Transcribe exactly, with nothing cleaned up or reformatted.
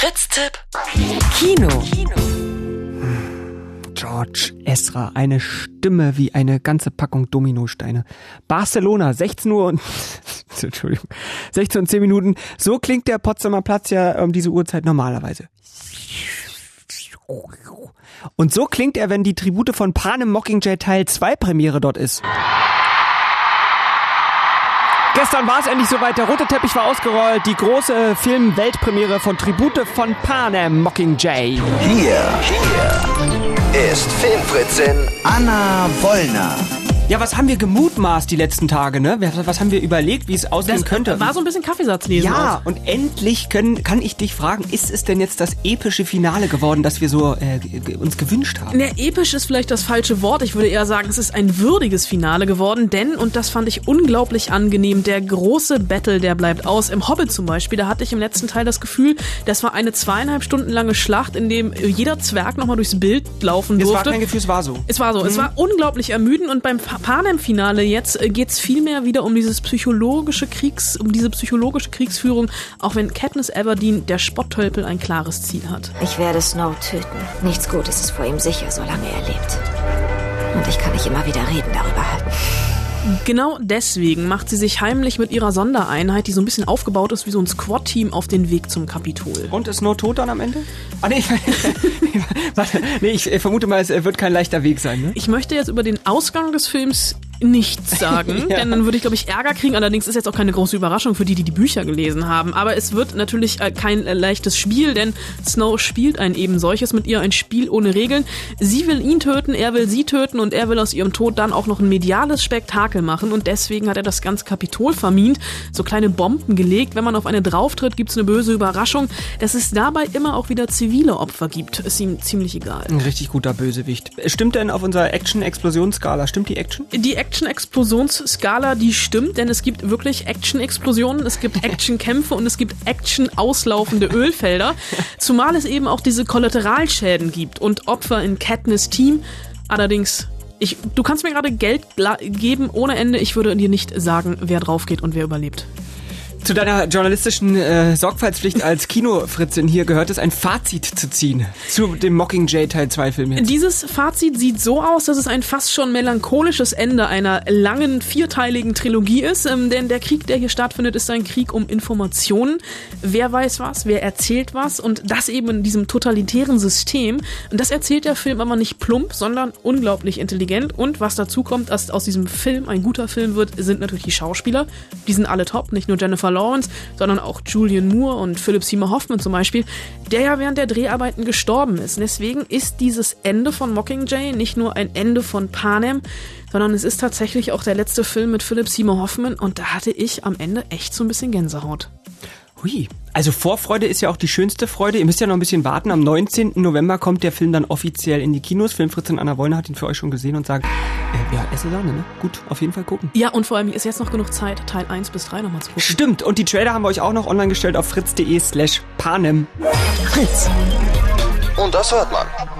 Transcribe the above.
Fritz-Tipp. Kino. Kino. George Ezra, eine Stimme wie eine ganze Packung Dominosteine. Barcelona, sechzehn Uhr und Entschuldigung, sechzehn und zehn Minuten. So klingt der Potsdamer Platz ja um diese Uhrzeit normalerweise. Und so klingt er, wenn die Tribute von Panem Mockingjay Teil zwei Premiere dort ist. Gestern war es endlich soweit, der rote Teppich war ausgerollt, die große Film-Weltpremiere von Tribute von Panem Mockingjay. Hier, hier ist Filmfritzin Anna Wollner. Ja, was haben wir gemutmaßt die letzten Tage, ne? Was haben wir überlegt, wie es aussehen das könnte? War so ein bisschen Kaffeesatzlesen. Ja, aus. Und endlich können, kann ich dich fragen, ist es denn jetzt das epische Finale geworden, das wir so äh, g- uns gewünscht haben? Ne, episch ist vielleicht das falsche Wort. Ich würde eher sagen, es ist ein würdiges Finale geworden, denn, und das fand ich unglaublich angenehm, der große Battle, der bleibt aus. Im Hobbit zum Beispiel, da hatte ich im letzten Teil das Gefühl, das war eine zweieinhalb Stunden lange Schlacht, in dem jeder Zwerg nochmal durchs Bild laufen durfte. Es war kein Gefühl, es war so. Es war so. Mhm. Es war unglaublich ermüdend und beim Panem-Finale jetzt geht es viel mehr wieder um dieses psychologische Kriegs, um diese psychologische Kriegsführung, auch wenn Katniss Everdeen, der Spotttölpel, ein klares Ziel hat. Ich werde Snow töten. Nichts Gutes ist vor ihm sicher, solange er lebt. Und ich kann nicht immer wieder Reden darüber halten. Genau deswegen macht sie sich heimlich mit ihrer Sondereinheit, die so ein bisschen aufgebaut ist wie so ein Squad-Team, auf den Weg zum Kapitol. Und ist Snow tot dann am Ende? Ah nee, warte, nee, ich vermute mal, es wird kein leichter Weg sein, ne? Ich möchte jetzt über den Ausgang des Films nichts sagen, ja. Denn dann würde ich, glaube ich, Ärger kriegen. Allerdings ist jetzt auch keine große Überraschung für die, die die Bücher gelesen haben. Aber es wird natürlich kein leichtes Spiel, denn Snow spielt ein eben solches mit ihr, ein Spiel ohne Regeln. Sie will ihn töten, er will sie töten und er will aus ihrem Tod dann auch noch ein mediales Spektakel machen. Und deswegen hat er das ganze Kapitol vermint, so kleine Bomben gelegt. Wenn man auf eine drauftritt, gibt es eine böse Überraschung. Dass es dabei immer auch wieder zivile Opfer gibt, ist ihm ziemlich egal. Ein richtig guter Bösewicht. Stimmt denn auf unserer Action-Explosionsskala, stimmt die Action? Die Action-Explosionsskala, die stimmt, denn es gibt wirklich Action-Explosionen, es gibt Action-Kämpfe und es gibt Action-auslaufende Ölfelder. Zumal es eben auch diese Kollateralschäden gibt und Opfer in Katniss' Team. Allerdings, ich, du kannst mir gerade Geld gla- geben ohne Ende. Ich würde dir nicht sagen, wer drauf geht und wer überlebt. Zu deiner journalistischen äh, Sorgfaltspflicht als Kinofritzin hier gehört es, ein Fazit zu ziehen zu dem Mockingjay Teil zwei Film jetzt. Dieses Fazit sieht so aus, dass es ein fast schon melancholisches Ende einer langen, vierteiligen Trilogie ist, ähm, denn der Krieg, der hier stattfindet, ist ein Krieg um Informationen. Wer weiß was, wer erzählt was und das eben in diesem totalitären System. Und das erzählt der Film aber nicht plump, sondern unglaublich intelligent. Und was dazu kommt, dass aus diesem Film ein guter Film wird, sind natürlich die Schauspieler. Die sind alle top, nicht nur Jennifer Lawrence, sondern auch Julianne Moore und Philip Seymour Hoffman zum Beispiel, der ja während der Dreharbeiten gestorben ist. Deswegen ist dieses Ende von Mockingjay nicht nur ein Ende von Panem, sondern es ist tatsächlich auch der letzte Film mit Philip Seymour Hoffman und da hatte ich am Ende echt so ein bisschen Gänsehaut. Hui, also Vorfreude ist ja auch die schönste Freude. Ihr müsst ja noch ein bisschen warten. Am neunzehnten November kommt der Film dann offiziell in die Kinos. Filmfritzin Anna Wollner hat ihn für euch schon gesehen und sagt, äh, ja, esse Sahne, ne? Gut, auf jeden Fall gucken. Ja, und vor allem ist jetzt noch genug Zeit, Teil eins bis drei nochmal zu gucken. Stimmt, und die Trailer haben wir euch auch noch online gestellt auf fritz.de slash panem. Fritz. Und das hört man.